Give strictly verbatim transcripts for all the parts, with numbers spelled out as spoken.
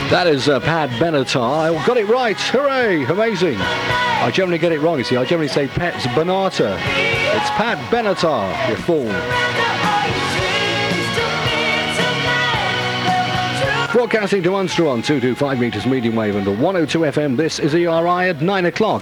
That is uh, Pat Benatar. I got it right. Hooray! Amazing. I generally get it wrong, you see. I generally say Pat Benatar. It's Pat Benatar, you fool. Broadcasting to Munster on two twenty-five metres medium wave and the one oh two F M. This is E R I at nine o'clock.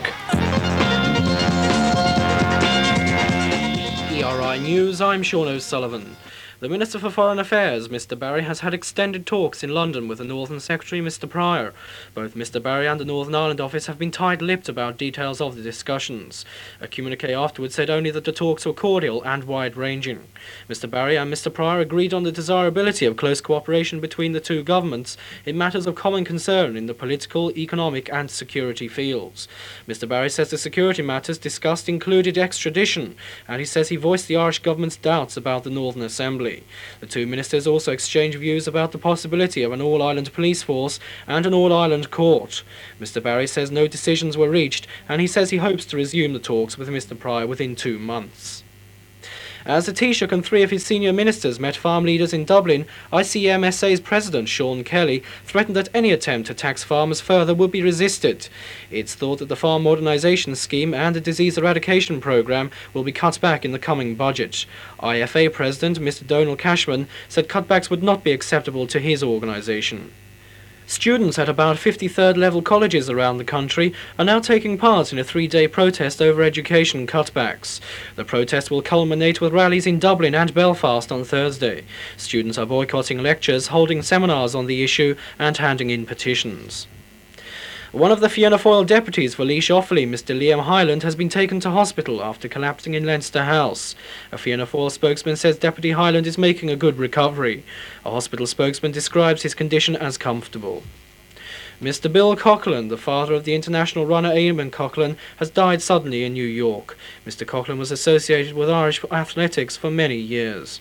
E R I News, I'm Sean O'Sullivan. The Minister for Foreign Affairs, Mr Barry, has had extended talks in London with the Northern Secretary, Mr Pryor. Both Mr Barry and the Northern Ireland Office have been tight-lipped about details of the discussions. A communique afterwards said only that the talks were cordial and wide-ranging. Mr Barry and Mr Pryor agreed on the desirability of close cooperation between the two governments in matters of common concern in the political, economic and security fields. Mr Barry says the security matters discussed included extradition, and he says he voiced the Irish government's doubts about the Northern Assembly. The two ministers also exchanged views about the possibility of an all-Ireland police force and an all-Ireland court. Mr Barry says no decisions were reached, and he says he hopes to resume the talks with Mr Pryor within two months. As the Taoiseach and three of his senior ministers met farm leaders in Dublin, I C M S A's President Sean Kelly threatened that any attempt to tax farmers further would be resisted. It's thought that the Farm Modernisation Scheme and the Disease Eradication Programme will be cut back in the coming budget. I F A President Mr Donald Cashman said cutbacks would not be acceptable to his organisation. Students at about fifty-third level colleges around the country are now taking part in a three-day protest over education cutbacks. The protest will culminate with rallies in Dublin and Belfast on Thursday. Students are boycotting lectures, holding seminars on the issue and handing in petitions. One of the Fianna Fáil deputies for Laois Offaly, Mr Liam Hyland, has been taken to hospital after collapsing in Leinster House. A Fianna Fáil spokesman says Deputy Hyland is making a good recovery. A hospital spokesman describes his condition as comfortable. Mr Bill Coughlin, the father of the international runner Eamon Coughlin, has died suddenly in New York. Mr Coughlin was associated with Irish athletics for many years.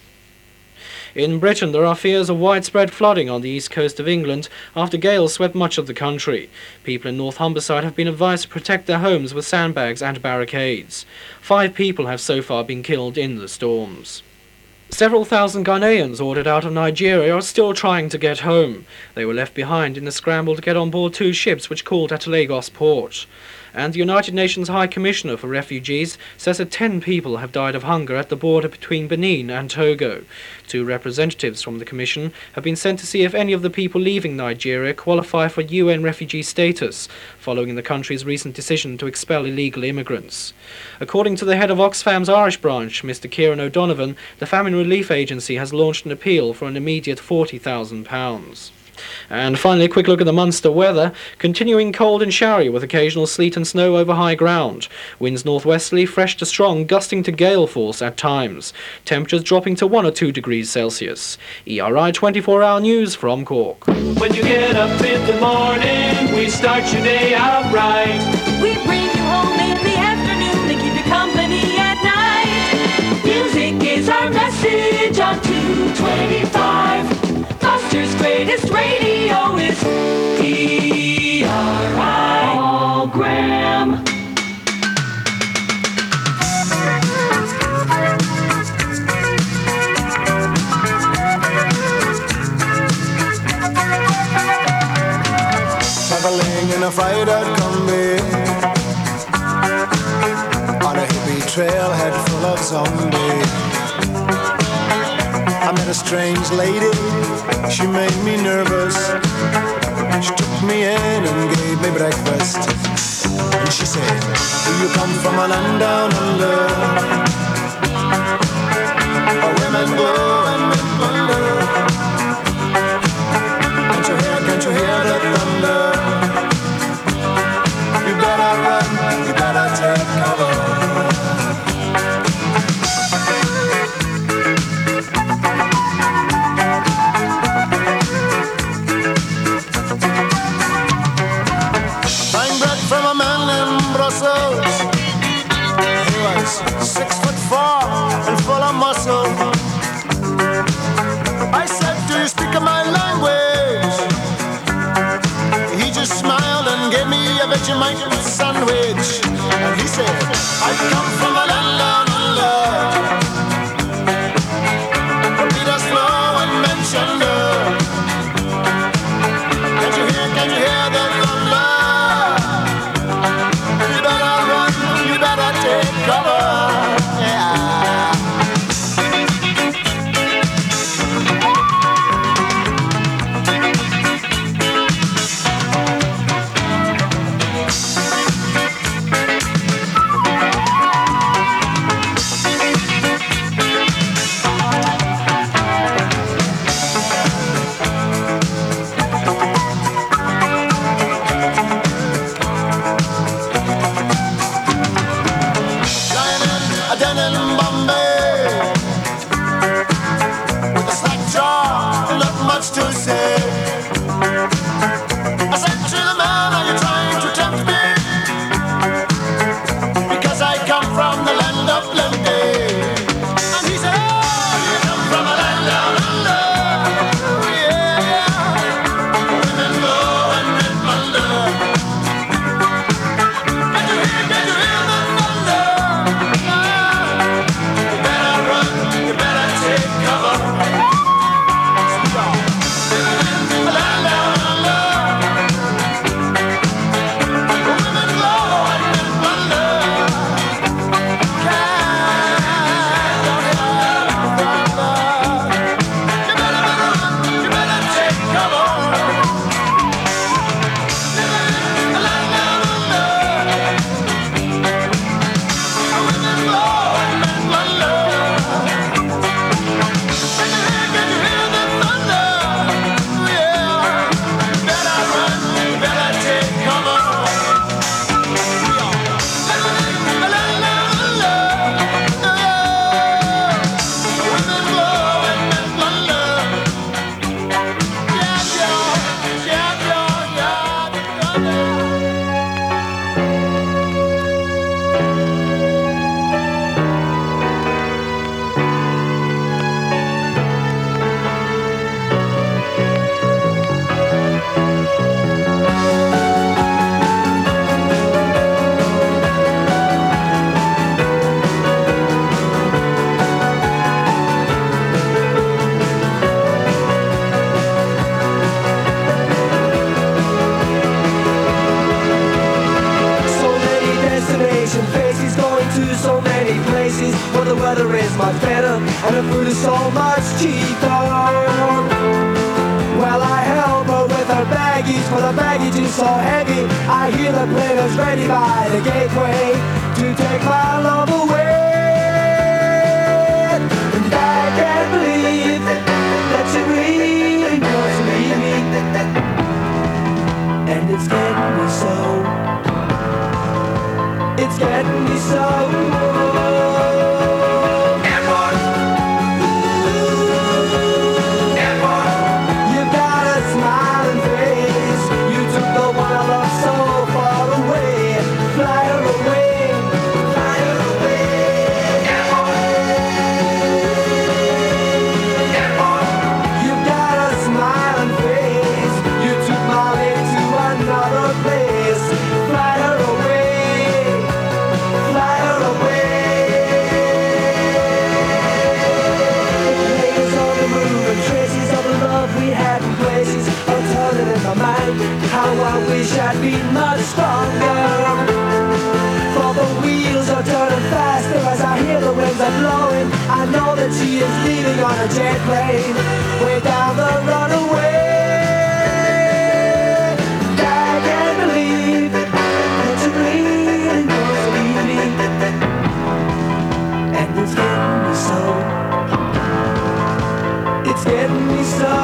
In Britain, there are fears of widespread flooding on the east coast of England after gales swept much of the country. People in North Humberside have been advised to protect their homes with sandbags and barricades. Five people have so far been killed in the storms. Several thousand Ghanaians ordered out of Nigeria are still trying to get home. They were left behind in the scramble to get on board two ships which called at Lagos port. And the United Nations High Commissioner for Refugees says that ten people have died of hunger at the border between Benin and Togo. Two representatives from the Commission have been sent to see if any of the people leaving Nigeria qualify for U N refugee status, following the country's recent decision to expel illegal immigrants. According to the head of Oxfam's Irish branch, Mr Kieran O'Donovan, the Famine Relief Agency has launched an appeal for an immediate forty thousand pounds. And finally, a quick look at the Munster weather. Continuing cold and showery with occasional sleet and snow over high ground. Winds northwesterly, fresh to strong, gusting to gale force at times. Temperatures dropping to one or two degrees Celsius. E R I twenty-four hour news from Cork. When you get up in the morning, we start your day out right. We bring you home in the afternoon and keep you company at night. Music is our message on two twenty-five. Munster's greatest radio is E R I. Paul Graham. Traveling in a fried-out Kombi on a hippie trailhead full of zombies. I met a strange lady, she made me nervous. She took me in and gave me breakfast. And she said, do you come from a land down under, where women go and men wonder? Can't you hear, can't you hear the thunder? You better run, you better take cover. Buying bread from a man in Brussels. He was six Bombay. With a slack jaw, not much to say. I said to the man, are you trying to tempt me? Because I come from the land of plenty. And he said, oh, you come from a land down under. Yeah, women go and men wonder. Can you hear, can you hear the thunder? Ah, you better run, you better take cover. A land down under. Women go and men wonder. So many destination faces, going to so many places where the weather is much better and the food is so much cheaper. Well, I help her with her baggage, for the baggage is so heavy. I hear the plane is ready by the gateway to take my love away. And I can't believe that she really wants to leave me. And it's getting me so. It's getting me so. Airport. Airport. You've got a smiling face. You took the one I love so far away. Fly her away. Fly her away. Airport. Airport. You've got a smiling face. You took my lady to another place. Fly her away. Fly her away. Layers on the moon and traces of the love we had in places are turning in my mind. How I wish I'd been much stronger. For the wheels are turning faster as I hear the winds are blowing. I know that she is leaving on a jet plane way down the runaway. I can't believe that you really wants to leave me. And it's getting me so. It's getting me so.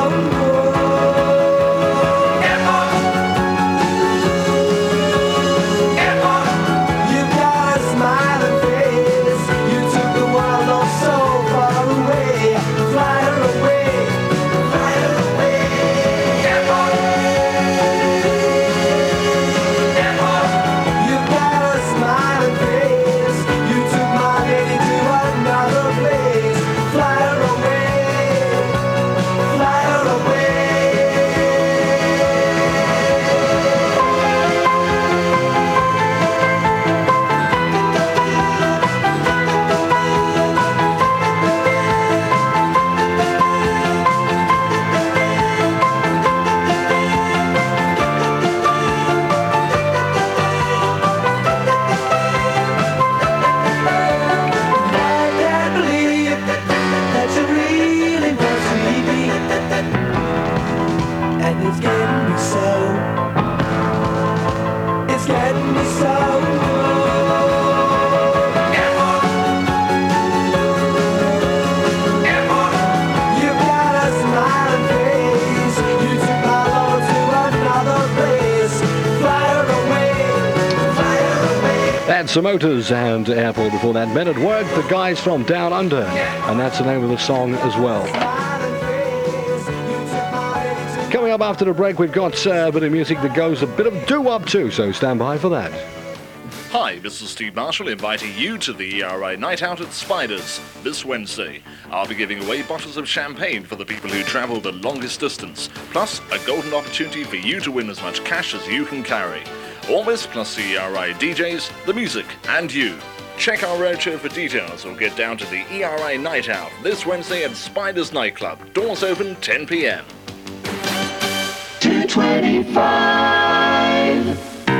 Airport. Airport. You've got a smiling face. You took the world oh so far away. Fly her away. Fly her away. Airport. Airport. You've got a smiling face. You took my lady to another place. Fly her away. Fly her away. Some Motors and Airport before that. Men at Work, the guys from Down Under. And that's the name of the song as well. Coming up after the break, we've got uh, a bit of music that goes a bit of doo-wop too, so stand by for that. Hi, this is Steve Marshall inviting you to the E R I Night Out at Spiders this Wednesday. I'll be giving away bottles of champagne for the people who travel the longest distance, plus a golden opportunity for you to win as much cash as you can carry. All this plus the E R I D Js, the music, and you. Check our roadshow for details or get down to the E R I Night Out this Wednesday at Spiders Nightclub. Doors open ten p.m. two twenty-five.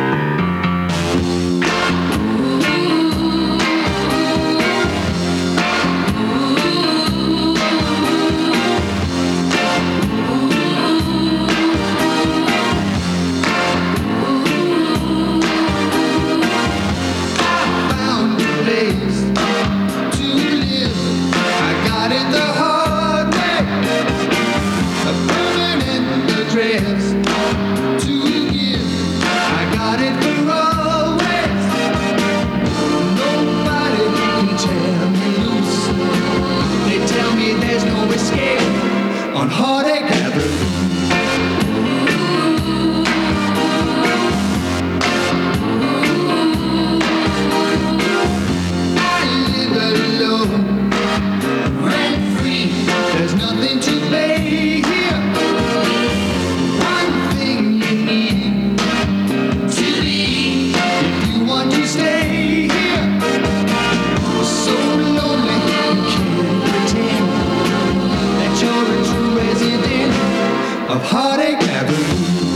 On Heartache Avenue. I live alone, rent free. There's nothing to pay here. One thing you need to leave if you want to stay here. So lonely you can't pretend that you're a true resident of Heartache Avenue.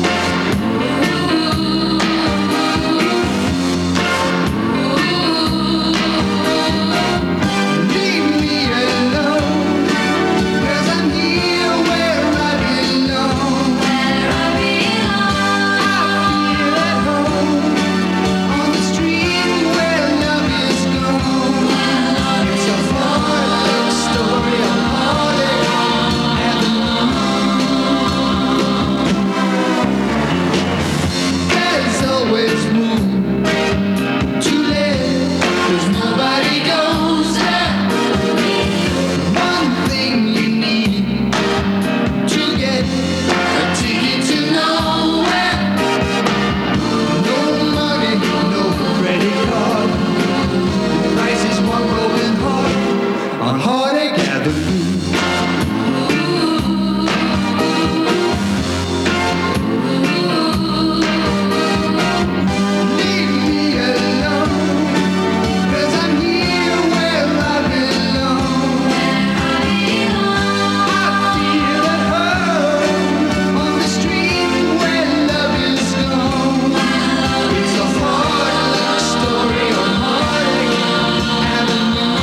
Leave me alone, 'cause I'm here where I belong. I feel at home on the street where love is gone. It's a heartache story of Heartache Avenue. There's always room to live, 'cause nobody goes there. One thing you need to get a ticket to nowhere. No money, no credit card. The price is one broken heart on Heartache Avenue. Leave me alone, 'cause I'm here where I belong. I feel at home on the street where love is gone. It's a heartache story on Heartache Avenue.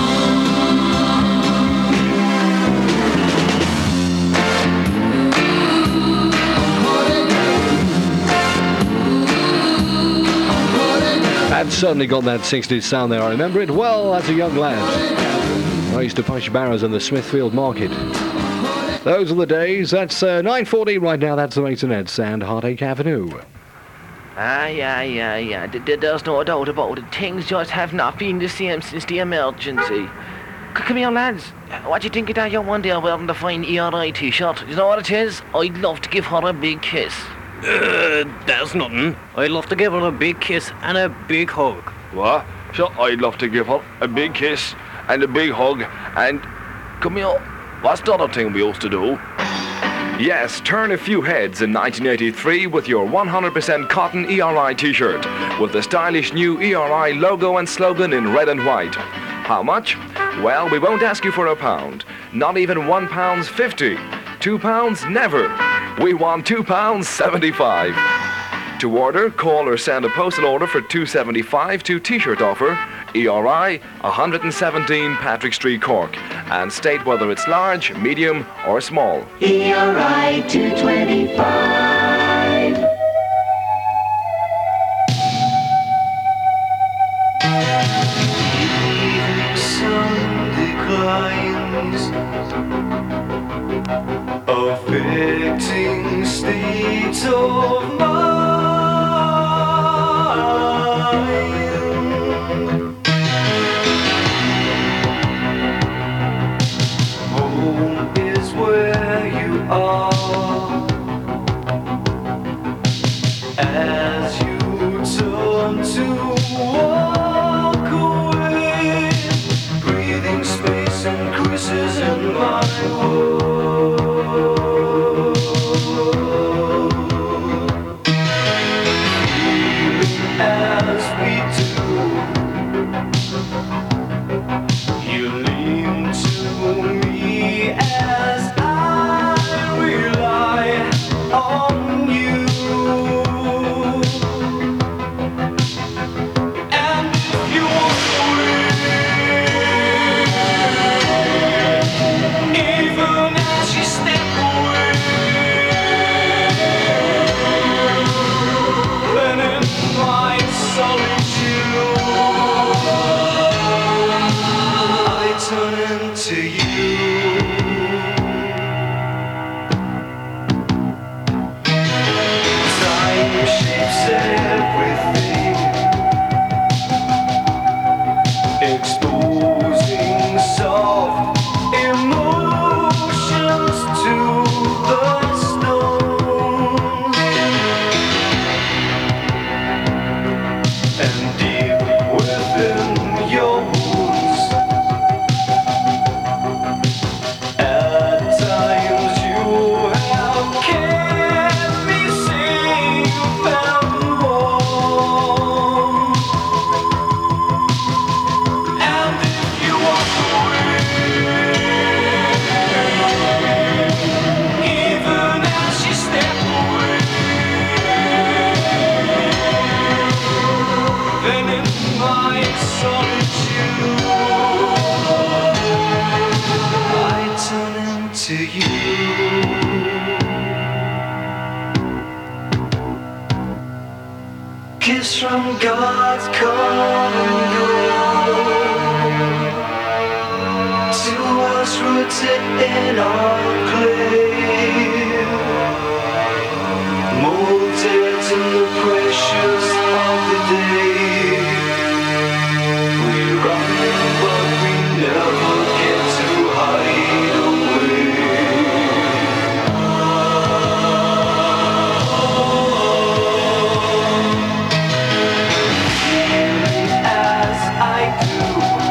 That's certainly got that sixties sound there. I remember it well as a young lad. I used to punch barrows in the Smithfield Market. Those are the days. That's uh, nine forty right now. That's the Maisonettes and Heartache Avenue. Aye, aye, aye, aye. Th- th- There's no doubt about it. Things just have not been the same since the emergency. C- Come here, lads. What do you think of that young one there wearing the fine E R I t-shirt? You know what it is? I'd love to give her a big kiss. Uh, that's nothing. I'd love to give her a big kiss and a big hug. What? Sure, I'd love to give her a big kiss and a big hug and... Come here, what's the other thing we used to do? Yes, turn a few heads in nineteen eighty-three with your one hundred percent cotton E R I t-shirt with the stylish new E R I logo and slogan in red and white. How much? Well, we won't ask you for a pound. Not even one pound fifty. Two pounds? Never. We want two pounds seventy-five. To order, call or send a postal order for two seventy-five to t-shirt offer, E R I, one hundred seventeen Patrick Street, Cork, and state whether it's large, medium, or small. E R I two twenty-five. Evening sun declines, affecting state of mind. to you. Time shapes everything, exposing soft emotions to the stone. And deep within your wounds, at times you have kept me safe and warm. And if you walk away, even as you step away, then in my solitude I turn into you. Kiss from God's common gold to us rooted in our clay, molded in the precious of the day. We run but we never get to hide away. As I do,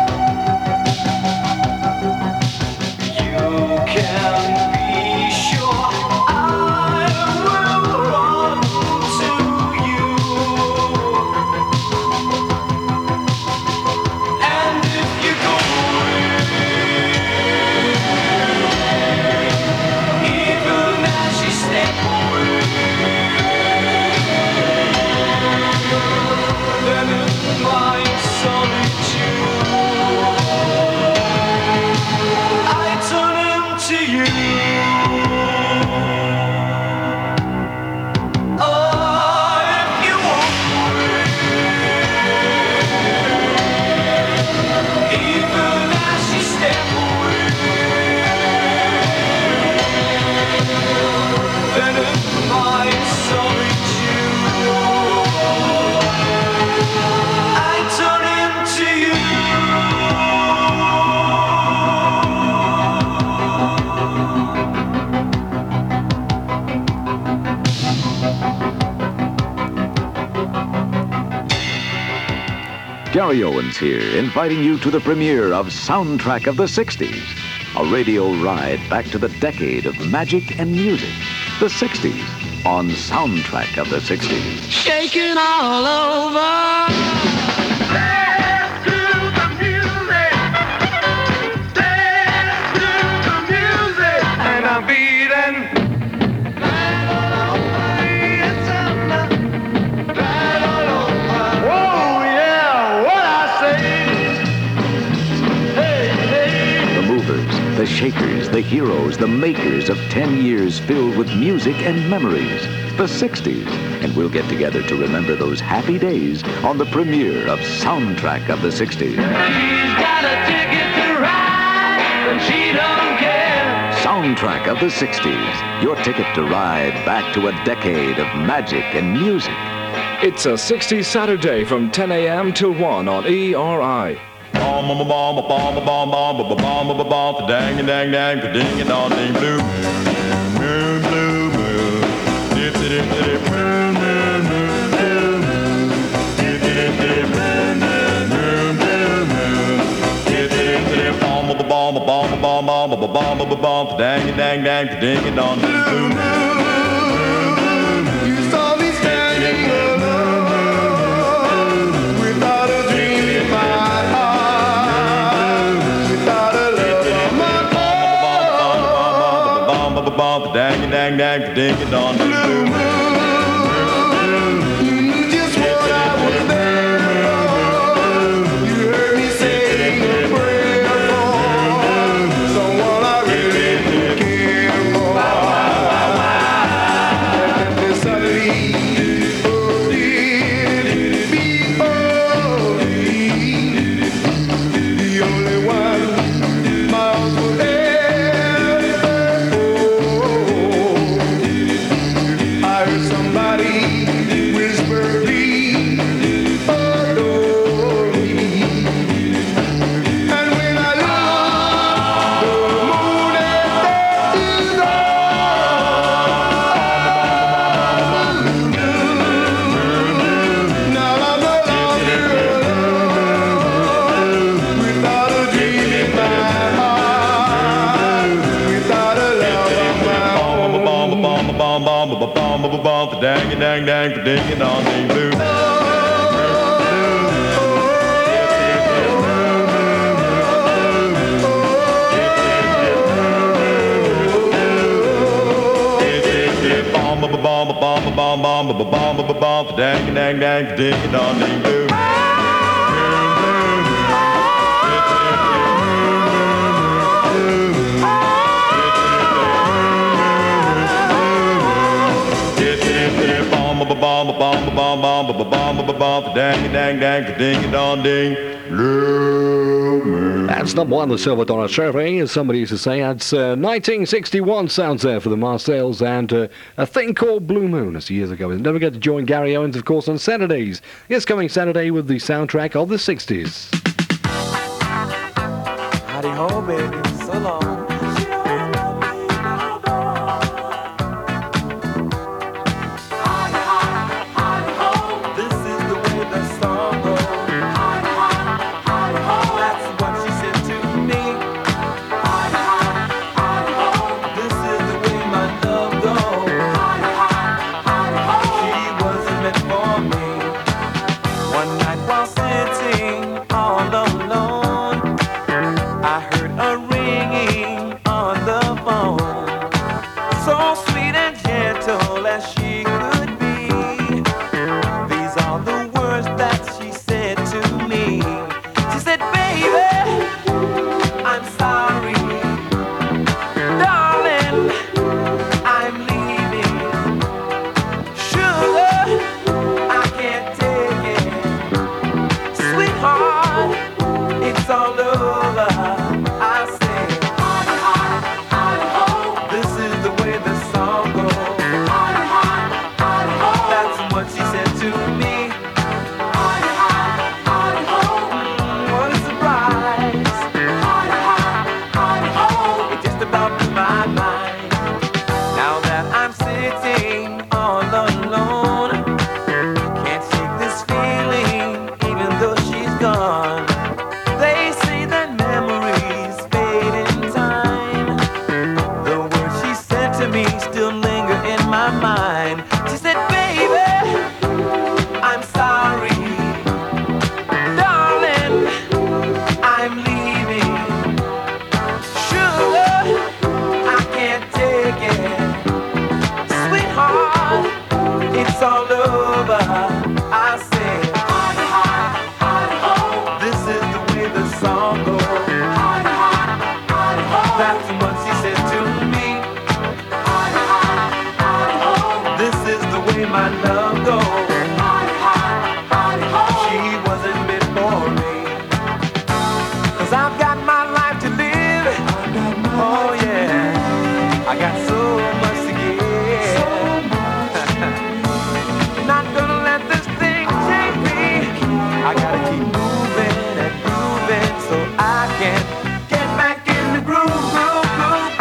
you can be sure I will run to you. And if you go away, even as you step away, then in my solitude I turn into you. Oh, if you walk away, even as you step away, then in my solitude I turn into you. Gary Owens here, inviting you to the premiere of Soundtrack of the sixties, a radio ride back to the decade of magic and music, the sixties, on Soundtrack of the sixties. Shaking all over. Dance to the music. Dance to the music. And I'm beating. Whoa, yeah, what I say. Hey, hey. The movers, the shakers, the heroes, the makers of ten years filled with music and memories, the sixties. And we'll get together to remember those happy days on the premiere of Soundtrack of the sixties. She's got a ticket to ride, and she don't care. Soundtrack of the sixties, your ticket to ride back to a decade of magic and music. It's a sixties Saturday from ten a.m. till one on E R I. Bomb, bomb, bomb, bomb, bomb, bomb, bomb, bomb, bomb, bomb, dang, dang, dang, ding, ding, dong, ding, blue moon, blue moon, dip, dip, dip, moon, moon, moon, blue moon, dip, dip, dip, moon, moon, blue moon, dip, dip, dip, bomb, bomb, bomb, bomb, bomb, bomb, bomb, bomb, bomb, dang, dang, dang, ding, dong, ding, blue moon. Dang, dang, dang, ding, ding, dong, blue moon. You knew just what I was there for. You heard me say a prayer for someone I really care for. And suddenly, oh, did it be, oh, the only one, my ba bum, the dang dang dang, the ding dong ding blue. Bomb ba bomb ba bomb ba bomb bomb ba bomb ba bomb, the dang dang dang, the ding dong ding blue. Bomb ba bomb ba bomb bomb ba bomb ba bomb, the dang dang dang, the ding dong ding. That's number one, the Silver Dollar Survey, as somebody used to say. That's uh, nineteen sixty-one sounds there for the Marseilles, and uh, a thing called Blue Moon, as years ago. And don't forget to join Gary Owens, of course, on Saturdays. Yes, coming Saturday with the soundtrack of the sixties. Howdy ho, baby, so long. I gotta keep moving and moving so I can get back in the groove, groove, groove.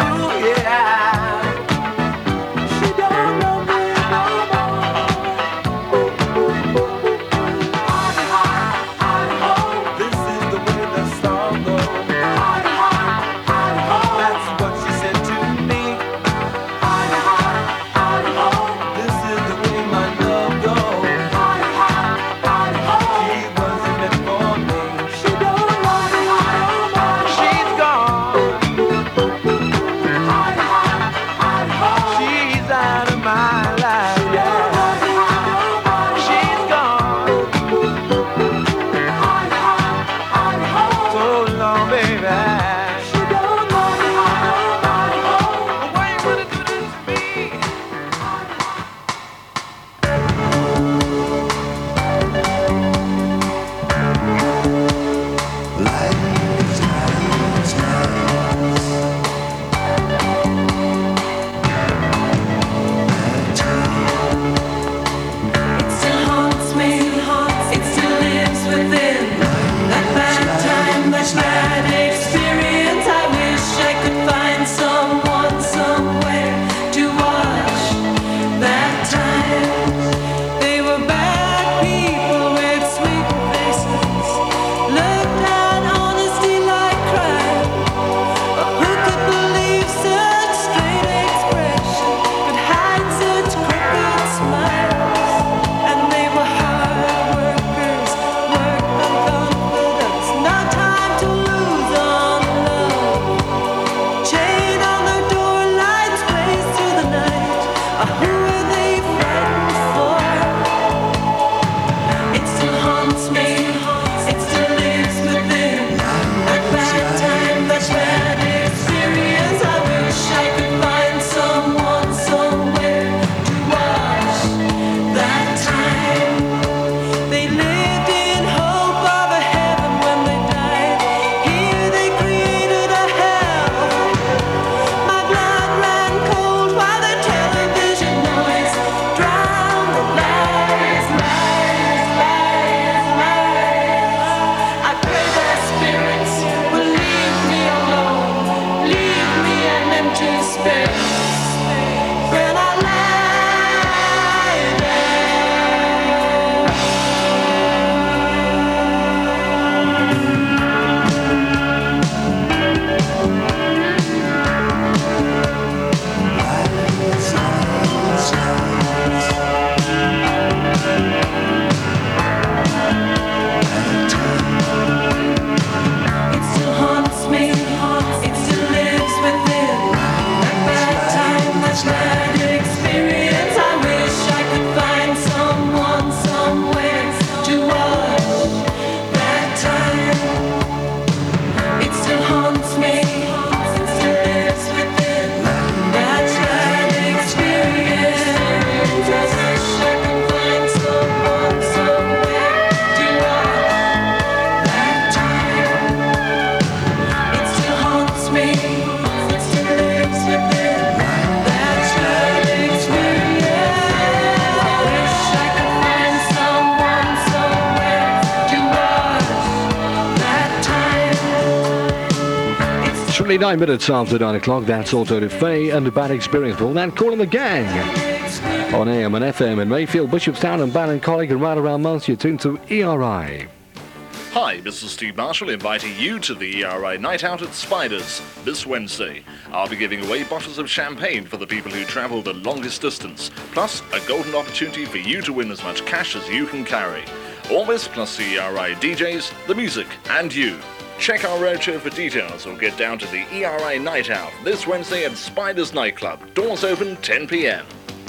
twenty-nine minutes after nine o'clock, that's Auto de Fe and the Bad Experience. Well, then calling the gang on A M and F M in Mayfield, Bishopstown and Ballincollig and right around Munster. You're tuned to E R I. Hi, this is Steve Marshall inviting you to the E R I Night Out at Spiders this Wednesday. I'll be giving away bottles of champagne for the people who travel the longest distance, plus a golden opportunity for you to win as much cash as you can carry. All this plus the E R I D Js, the music, and you. Check our roadshow for details or get down to the E R I Night Out this Wednesday at Spiders Nightclub. Doors open ten p.m.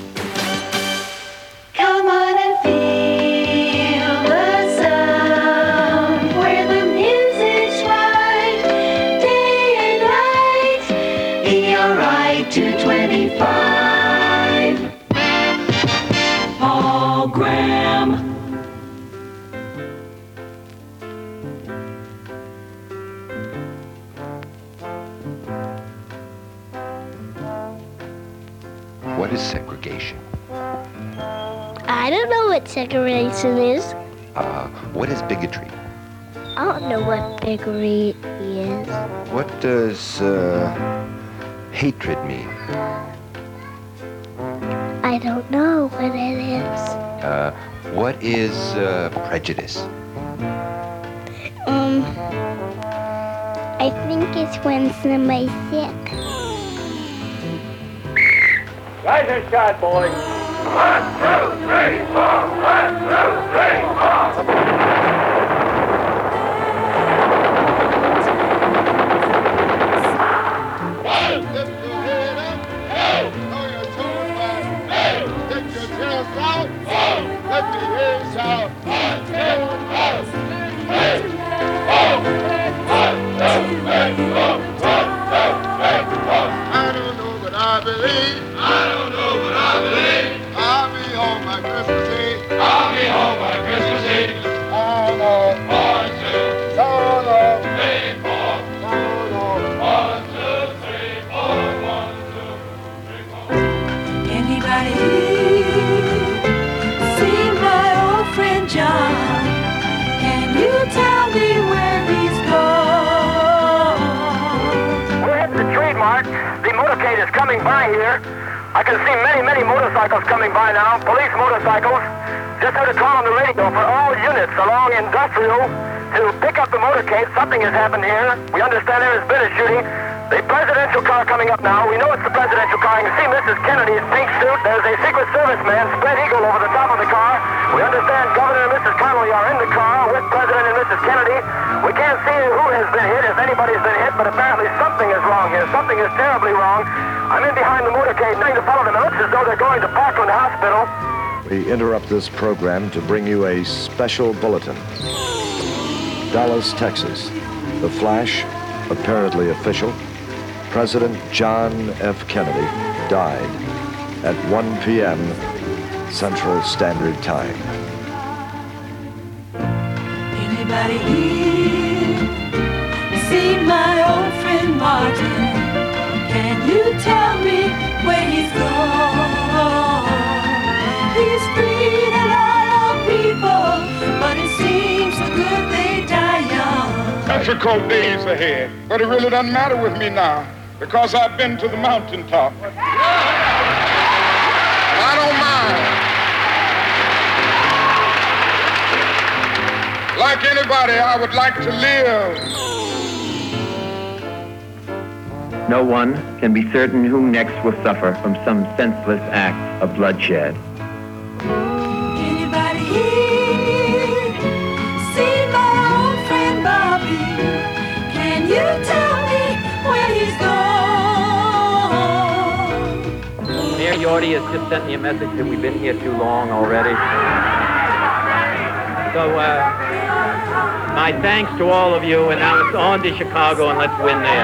Come on and feel the sound where the music's right, day and night. E R I two twenty-five. Paul Graham. What is segregation? I don't know what segregation is. Uh, what is bigotry? I don't know what bigotry is. What does uh, hatred mean? I don't know what it is. Uh, what is uh, prejudice? Um, I think it's when somebody's sick. Rise and shot, boys. One, two, three, four. One, two, three, four. Lift your head up. Hey. Throw your toes back. Hey. Stick your chest out. Hey. Let me hear you shout. One, two, three, four. I don't know, but I believe. I don't know, but I believe. I'll be home by Christmas Eve. I'll be home by Christmas Eve. Oh no. One, two. No, no. Three, four. No, no. One, two, three, four. One, two, three, four. Anybody see my old friend John? Can you tell me where he's gone? We're heading to Trademark. The motorcade is coming by here. I can see many, many motorcycles coming by now, police motorcycles. Just heard a call on the radio for all units along Industrial to pick up the motorcade. Something has happened here. We understand there has been a shooting. The presidential car coming up now. We know it's the presidential car. You can see Missus Kennedy's pink suit. There's a Secret Service man, spread eagle over the top of the car. We understand Governor and Missus Connolly are in the car with President and Missus Kennedy. We can't see who has been hit, if anybody's been hit, but apparently something is wrong here. Something is terribly wrong. I'm in behind the motorcade, trying to follow them. It looks as though they're going to Parkland Hospital. We interrupt this program to bring you a special bulletin. Dallas, Texas. The flash, apparently official. President John F. Kennedy died at one p.m. Central Standard Time. Anybody here seen my old friend Martin? Can you tell me where he's gone? He's freed a lot of people, but it seems so good they die young. Difficult days ahead, but it really doesn't matter with me now because I've been to the mountaintop. I don't mind. Like anybody, I would like to live. No one can be certain who next will suffer from some senseless act of bloodshed. Anybody here seen my old friend Bobby? Can you tell me where he's gone? Mayor Yorty has just sent me a message that we've been here too long already. So, uh, my thanks to all of you, and now it's on to Chicago, and let's win there.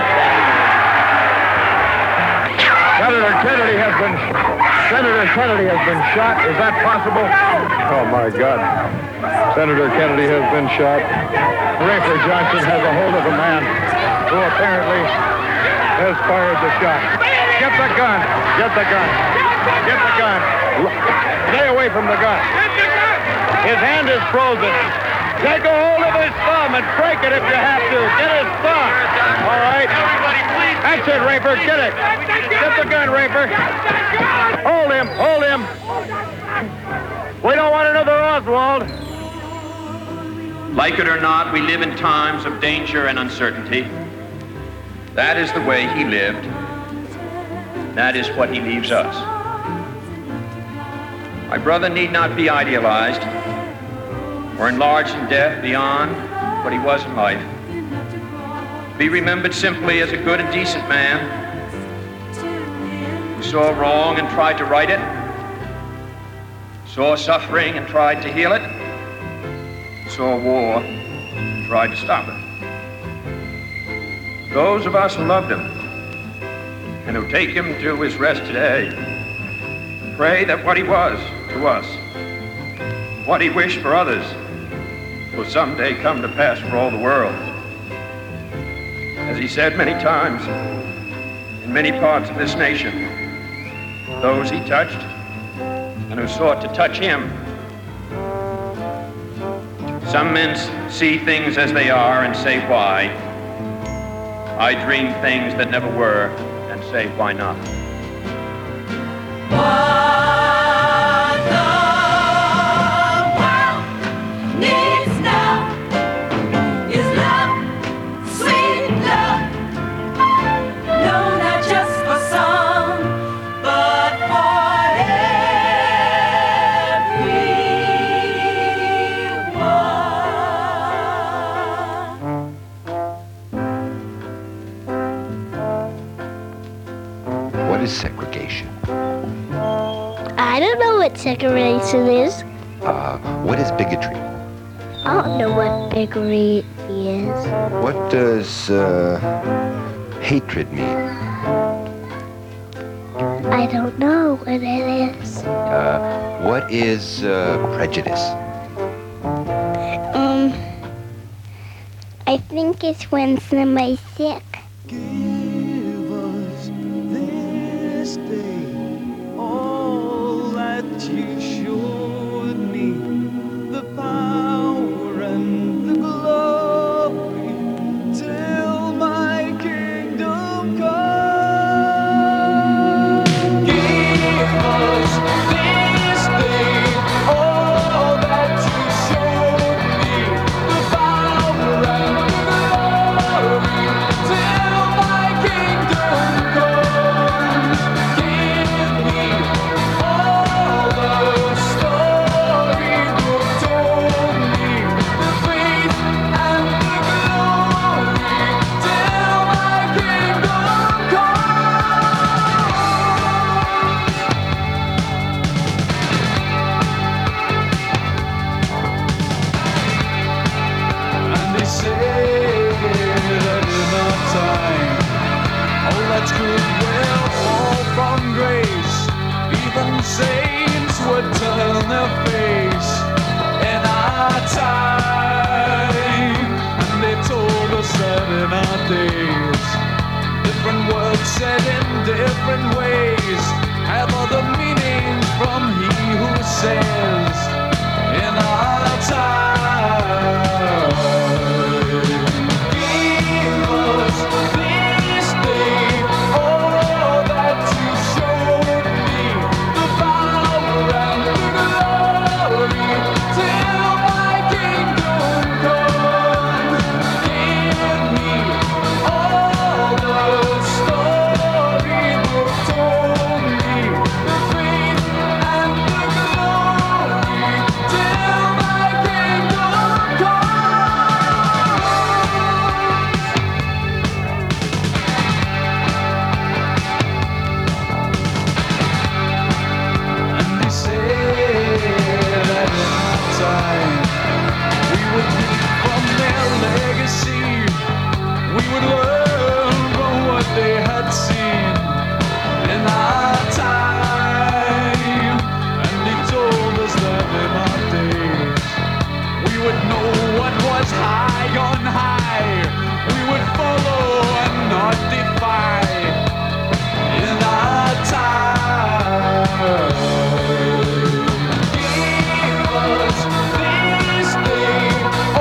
Senator Kennedy has been Senator Kennedy has been shot. Is that possible? Oh my God. Senator Kennedy has been shot. Rafer Johnson has a hold of a man who apparently has fired the shot. Get the gun. Get the gun. Get the gun. Stay away from the gun. His hand is frozen. Take a hold of his thumb and break it if you have to. Get his thumb. All right. Everybody, please. That's it, Raper. Get it. Get the gun, Raper. Hold him. Hold him. We don't want another Oswald. Like it or not, we live in times of danger and uncertainty. That is the way he lived. That is what he leaves us. My brother need not be idealized or enlarged in death beyond what he was in life. Be remembered simply as a good and decent man who saw wrong and tried to right it, saw suffering and tried to heal it, saw war and tried to stop it. Those of us who loved him and who take him to his rest today, pray that what he was to us, what he wished for others, will someday come to pass for all the world. As he said many times, in many parts of this nation, those he touched and who sought to touch him. Some men see things as they are and say why. I dream things that never were and say why not. What the world needs now is love, sweet love. No, not just for some, but for everyone. What is segregation? I don't know what segregation is. Uh, what is bigotry? I don't know what bigotry is. What does uh, hatred mean? I don't know what it is. Uh, what is uh, prejudice? Um, I think it's when somebody's sick. Give us this day all that you showed me, the power and the glory, till my kingdom come. Give us this day all that you showed me, the power and the glory, till my kingdom come. Give me all the story book told me, the faith and the glory, till my kingdom And they say that in our time, all that's good will fall from grace. Even saints would turn their face in our time. And they told us that in our days, different words said in different ways have other meanings from he who says in our time. Give us this day all that you showed me, the power and the glory, till my kingdom come. Give me all the story book told me, the faith and the glory, till my kingdom And they say that in our time we would read from their legacy, we would learn from what they had seen in our time. And they told us that in our days we would know what was high on high, we would follow and not defy in our time. Give us this day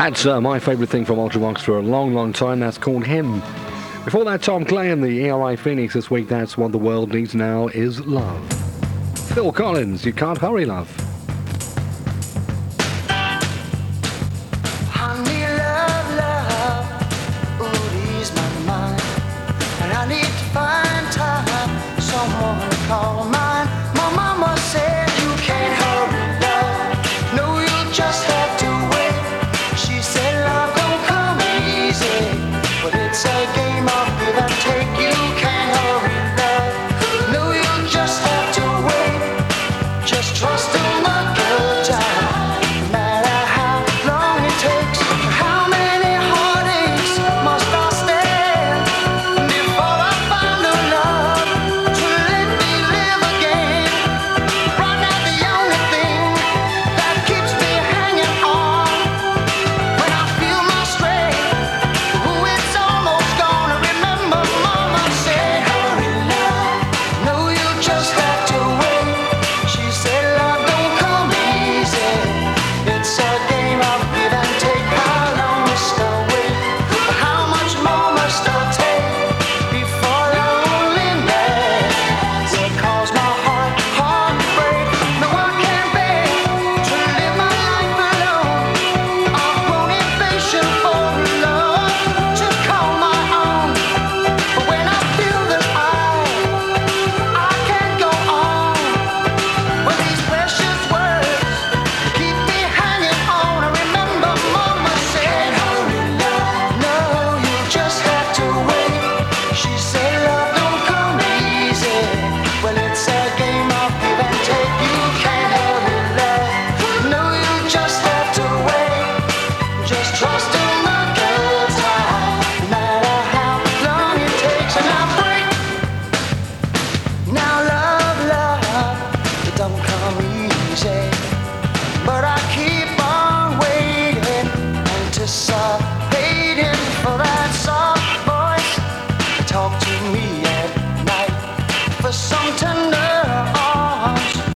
That's uh, my favourite thing from Ultravox for a long, long time. That's called Him. Before that, Tom Clay and the E R I Phoenix this week. That's What the World Needs Now is Love. Phil Collins, You Can't Hurry Love. Honey, love, love, would ease my mind. And I need to find time, someone to call my